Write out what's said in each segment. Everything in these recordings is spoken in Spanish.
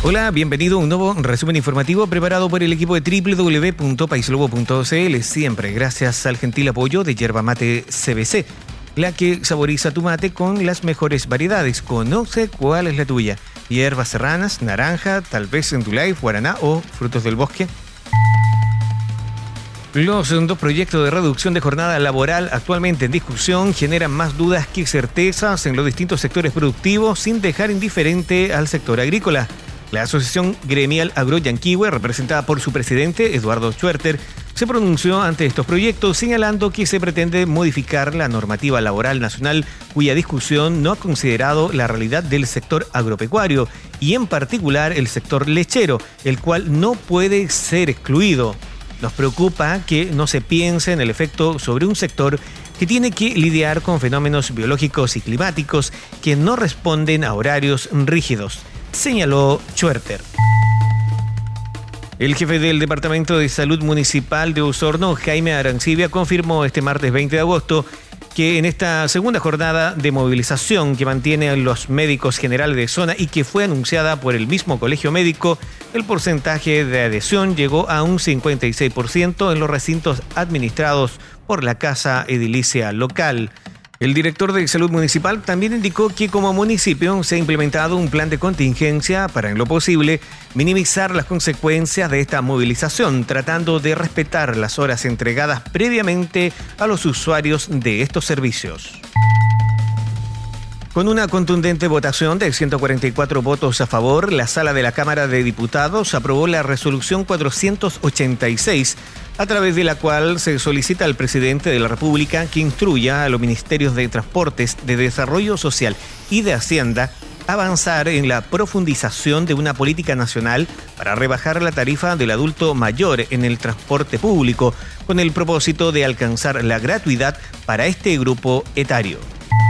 Hola, bienvenido a un nuevo resumen informativo preparado por el equipo de www.paislobo.cl, siempre gracias al gentil apoyo de Yerba Mate CBC, la que saboriza tu mate con las mejores variedades. Conoce cuál es la tuya. Hierbas serranas, naranja, tal vez en tu life, guaraná o frutos del bosque. Los dos proyectos de reducción de jornada laboral actualmente en discusión generan más dudas que certezas en los distintos sectores productivos, sin dejar indiferente al sector agrícola. La Asociación Gremial Agroyanquihue, representada por su presidente, Eduardo Schwerter, se pronunció ante estos proyectos, señalando que se pretende modificar la normativa laboral nacional, cuya discusión no ha considerado la realidad del sector agropecuario y en particular el sector lechero, el cual no puede ser excluido. Nos preocupa que no se piense en el efecto sobre un sector que tiene que lidiar con fenómenos biológicos y climáticos que no responden a horarios rígidos, señaló Schwerter. El jefe del Departamento de Salud Municipal de Osorno, Jaime Arancibia, confirmó este martes 20 de agosto que en esta segunda jornada de movilización que mantienen los médicos generales de zona y que fue anunciada por el mismo colegio médico, el porcentaje de adhesión llegó a un 56% en los recintos administrados por la Casa Edilicia local. El director de Salud Municipal también indicó que como municipio se ha implementado un plan de contingencia para, en lo posible, minimizar las consecuencias de esta movilización, tratando de respetar las horas entregadas previamente a los usuarios de estos servicios. Con una contundente votación de 144 votos a favor, la Sala de la Cámara de Diputados aprobó la resolución 486, a través de la cual se solicita al presidente de la República que instruya a los ministerios de Transportes, de Desarrollo Social y de Hacienda avanzar en la profundización de una política nacional para rebajar la tarifa del adulto mayor en el transporte público, con el propósito de alcanzar la gratuidad para este grupo etario.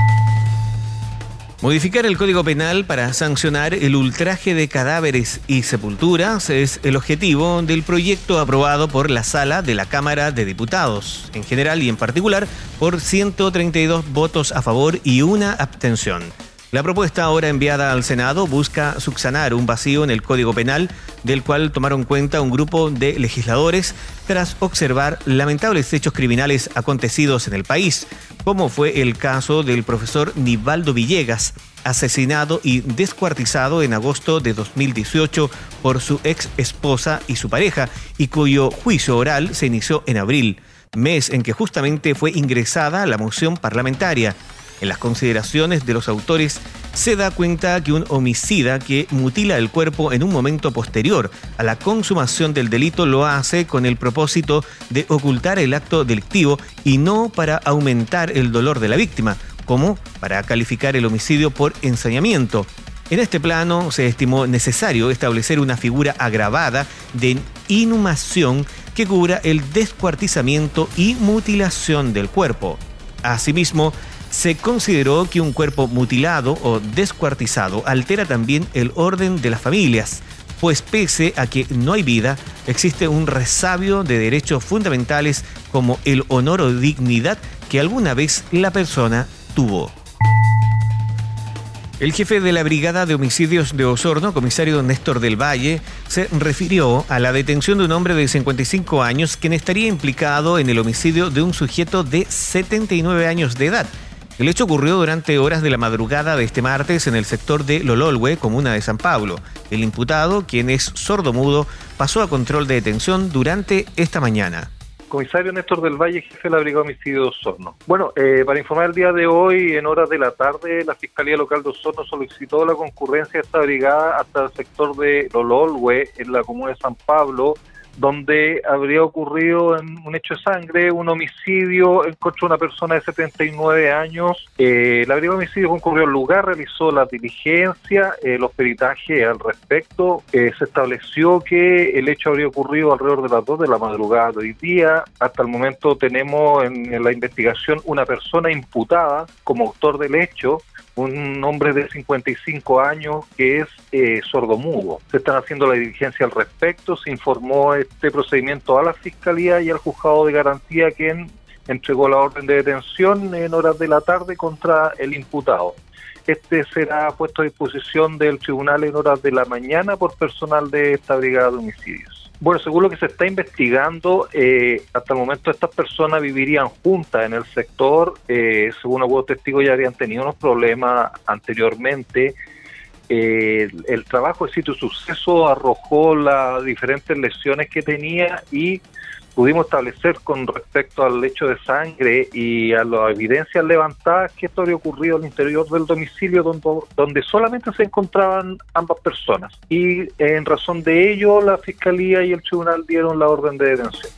Modificar el Código Penal para sancionar el ultraje de cadáveres y sepulturas es el objetivo del proyecto aprobado por la Sala de la Cámara de Diputados, en general y en particular por 132 votos a favor y una abstención. La propuesta ahora enviada al Senado busca subsanar un vacío en el Código Penal, del cual tomaron cuenta un grupo de legisladores tras observar lamentables hechos criminales acontecidos en el país, como fue el caso del profesor Nivaldo Villegas, asesinado y descuartizado en agosto de 2018 por su ex esposa y su pareja, y cuyo juicio oral se inició en abril, mes en que justamente fue ingresada la moción parlamentaria. En las consideraciones de los autores se da cuenta que un homicida que mutila el cuerpo en un momento posterior a la consumación del delito lo hace con el propósito de ocultar el acto delictivo y no para aumentar el dolor de la víctima, como para calificar el homicidio por ensañamiento. En este plano se estimó necesario establecer una figura agravada de inhumación que cubra el descuartizamiento y mutilación del cuerpo. Asimismo, se consideró que un cuerpo mutilado o descuartizado altera también el orden de las familias, pues pese a que no hay vida, existe un resabio de derechos fundamentales como el honor o dignidad que alguna vez la persona tuvo. El jefe de la Brigada de Homicidios de Osorno, comisario Néstor del Valle, se refirió a la detención de un hombre de 55 años quien estaría implicado en el homicidio de un sujeto de 79 años de edad. El hecho ocurrió durante horas de la madrugada de este martes en el sector de Lololhue, comuna de San Pablo. El imputado, quien es sordomudo, pasó a control de detención durante esta mañana. Comisario Néstor del Valle, jefe de la Brigada de Homicidios de Osorno. Bueno, para informar el día de hoy, en horas de la tarde, la Fiscalía Local de Osorno solicitó la concurrencia de esta brigada hasta el sector de Lololhue, en la comuna de San Pablo, donde habría ocurrido un hecho de sangre, un homicidio contra una persona de 79 años. La Brigada de Homicidios concurrió al lugar, realizó la diligencia, los peritajes al respecto. Se estableció que el hecho habría ocurrido alrededor de las 2 de la madrugada de hoy día. Hasta el momento tenemos en la investigación una persona imputada como autor del hecho, un hombre de 55 años que es sordomudo. Se están haciendo la diligencia al respecto, se informó este procedimiento a la Fiscalía y al Juzgado de Garantía, quien entregó la orden de detención en horas de la tarde contra el imputado. este será puesto a disposición del tribunal en horas de la mañana por personal de esta brigada de homicidios. Bueno, según lo que se está investigando, hasta el momento estas personas vivirían juntas en el sector. Según algunos testigos ya habían tenido unos problemas anteriormente. El trabajo de sitio suceso arrojó las diferentes lesiones que tenía y pudimos establecer con respecto al lecho de sangre y a las evidencias levantadas que esto había ocurrido al interior del domicilio donde solamente se encontraban ambas personas. Y en razón de ello, la Fiscalía y el Tribunal dieron la orden de detención.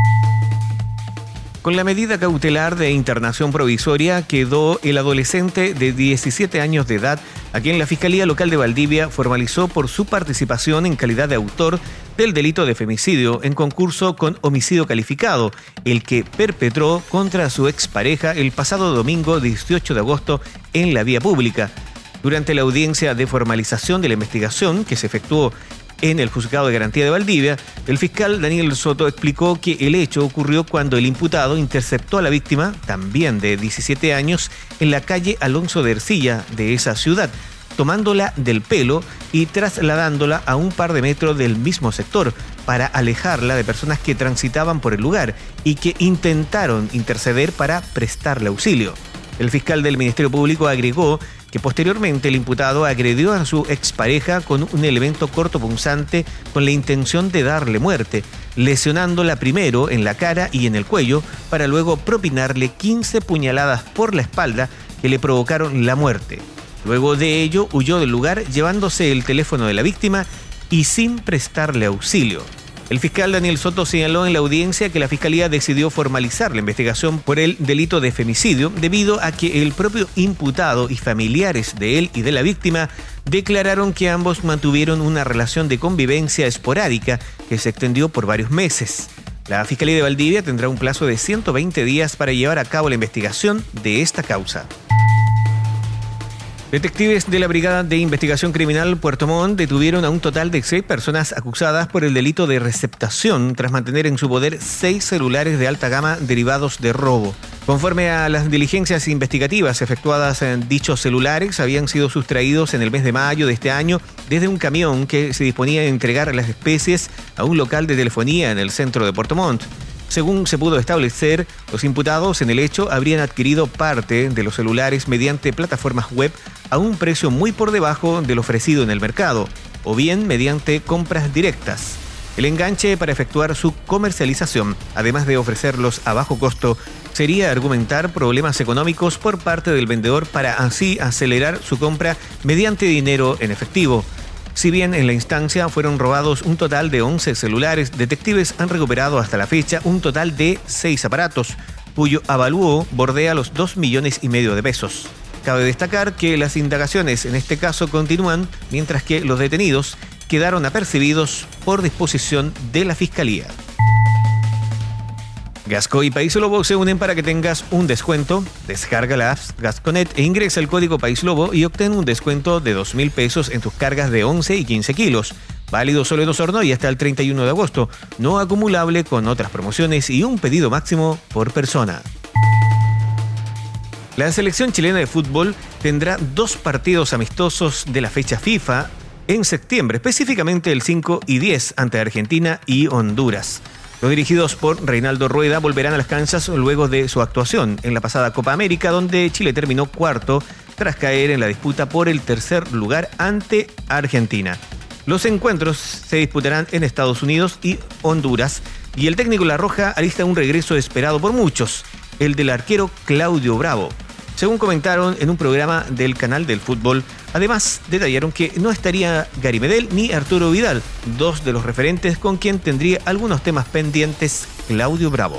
Con la medida cautelar de internación provisoria quedó el adolescente de 17 años de edad, a quien la Fiscalía Local de Valdivia formalizó por su participación en calidad de autor del delito de femicidio en concurso con homicidio calificado, el que perpetró contra su expareja el pasado domingo 18 de agosto en la vía pública. Durante la audiencia de formalización de la investigación que se efectuó en el Juzgado de Garantía de Valdivia, el fiscal Daniel Soto explicó que el hecho ocurrió cuando el imputado interceptó a la víctima, también de 17 años, en la calle Alonso de Ercilla de esa ciudad, tomándola del pelo y trasladándola a un par de metros del mismo sector para alejarla de personas que transitaban por el lugar y que intentaron interceder para prestarle auxilio. El fiscal del Ministerio Público agregó que posteriormente el imputado agredió a su expareja con un elemento cortopunzante con la intención de darle muerte, lesionándola primero en la cara y en el cuello para luego propinarle 15 puñaladas por la espalda que le provocaron la muerte. Luego de ello huyó del lugar llevándose el teléfono de la víctima y sin prestarle auxilio. El fiscal Daniel Soto señaló en la audiencia que la Fiscalía decidió formalizar la investigación por el delito de femicidio debido a que el propio imputado y familiares de él y de la víctima declararon que ambos mantuvieron una relación de convivencia esporádica que se extendió por varios meses. La Fiscalía de Valdivia tendrá un plazo de 120 días para llevar a cabo la investigación de esta causa. Detectives de la Brigada de Investigación Criminal Puerto Montt detuvieron a un total de 6 personas acusadas por el delito de receptación tras mantener en su poder 6 celulares de alta gama derivados de robo. Conforme a las diligencias investigativas efectuadas en dichos celulares, habían sido sustraídos en el mes de mayo de este año desde un camión que se disponía a entregar las especies a un local de telefonía en el centro de Puerto Montt. Según se pudo establecer, los imputados en el hecho habrían adquirido parte de los celulares mediante plataformas web a un precio muy por debajo del ofrecido en el mercado, o bien mediante compras directas. El enganche para efectuar su comercialización, además de ofrecerlos a bajo costo, sería argumentar problemas económicos por parte del vendedor para así acelerar su compra mediante dinero en efectivo. Si bien en la instancia fueron robados un total de 11 celulares, detectives han recuperado hasta la fecha un total de 6 aparatos, cuyo avalúo bordea los 2,5 millones de pesos. Cabe destacar que las indagaciones en este caso continúan, mientras que los detenidos quedaron apercibidos por disposición de la Fiscalía. Gasco y País Lobo se unen para que tengas un descuento. Descarga la app Gasconet e ingresa el código País Lobo y obtén un descuento de 2.000 pesos en tus cargas de 11 y 15 kilos. Válido solo en Osorno y hasta el 31 de agosto. No acumulable con otras promociones y un pedido máximo por persona. La selección chilena de fútbol tendrá 2 partidos amistosos de la fecha FIFA en septiembre, específicamente el 5 y 10 ante Argentina y Honduras. Los dirigidos por Reinaldo Rueda volverán a las canchas luego de su actuación en la pasada Copa América, donde Chile terminó cuarto tras caer en la disputa por el tercer lugar ante Argentina. Los encuentros se disputarán en Estados Unidos y Honduras, y el técnico La Roja alista un regreso esperado por muchos, el del arquero Claudio Bravo. Según comentaron en un programa del Canal del Fútbol, además detallaron que no estaría Gary Medel ni Arturo Vidal, 2 de los referentes con quien tendría algunos temas pendientes Claudio Bravo.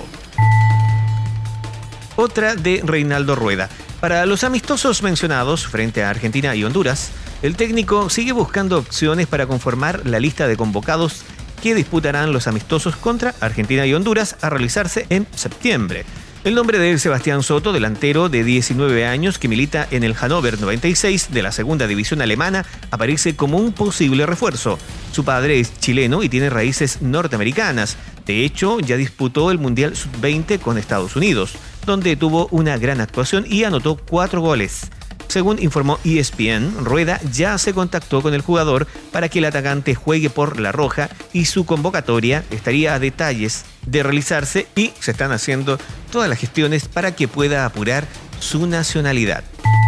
Otra de Reinaldo Rueda. Para los amistosos mencionados frente a Argentina y Honduras, el técnico sigue buscando opciones para conformar la lista de convocados que disputarán los amistosos contra Argentina y Honduras a realizarse en septiembre. El nombre de Sebastián Soto, delantero de 19 años que milita en el Hannover 96 de la segunda división alemana, aparece como un posible refuerzo. Su padre es chileno y tiene raíces norteamericanas. De hecho, ya disputó el Mundial Sub-20 con Estados Unidos, donde tuvo una gran actuación y anotó 4 goles. Según informó ESPN, Rueda ya se contactó con el jugador para que el atacante juegue por La Roja y su convocatoria estaría a detalles de realizarse y se están haciendo todas las gestiones para que pueda apurar su nacionalidad.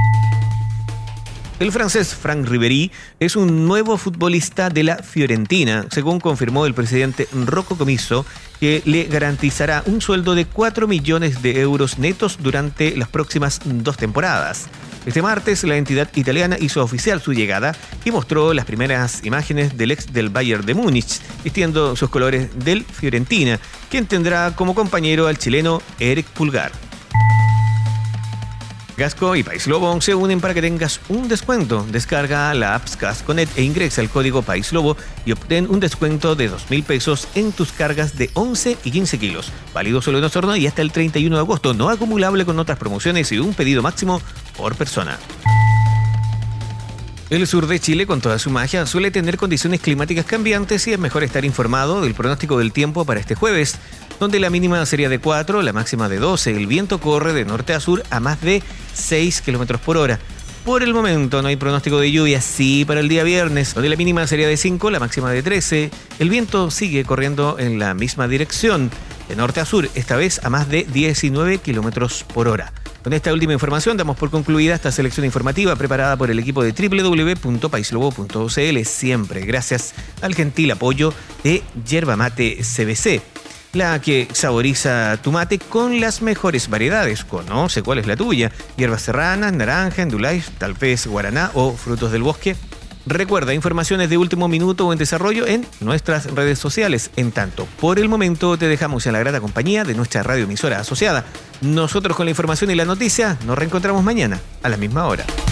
El francés Franck Ribéry es un nuevo futbolista de la Fiorentina, según confirmó el presidente Rocco Commisso, que le garantizará un sueldo de 4 millones de euros netos durante las próximas 2 temporadas. Este martes, la entidad italiana hizo oficial su llegada y mostró las primeras imágenes del ex del Bayern de Múnich, vistiendo sus colores del Fiorentina, quien tendrá como compañero al chileno Eric Pulgar. Gasco y País Lobo se unen para que tengas un descuento. Descarga la app Gasconet e ingresa el código País Lobo y obtén un descuento de 2.000 pesos en tus cargas de 11 y 15 kilos. Válido solo en Osorno y hasta el 31 de agosto, no acumulable con otras promociones y un pedido máximo por persona. El sur de Chile, con toda su magia, suele tener condiciones climáticas cambiantes y es mejor estar informado del pronóstico del tiempo para este jueves, donde la mínima sería de 4, la máxima de 12. El viento corre de norte a sur a más de 6 km por hora. Por el momento no hay pronóstico de lluvia, sí para el día viernes, donde la mínima sería de 5, la máxima de 13. El viento sigue corriendo en la misma dirección, de norte a sur, esta vez a más de 19 km por hora. Con esta última información damos por concluida esta selección informativa preparada por el equipo de www.paislobo.cl, siempre gracias al gentil apoyo de Yerba Mate CBC, la que saboriza tu mate con las mejores variedades. Conoce cuál es la tuya: hierbas serranas, naranja, endulais, tal vez guaraná o frutos del bosque. Recuerda, informaciones de último minuto o en desarrollo en nuestras redes sociales. En tanto, por el momento te dejamos en la grata compañía de nuestra radioemisora asociada. Nosotros con la información y la noticia nos reencontramos mañana a la misma hora.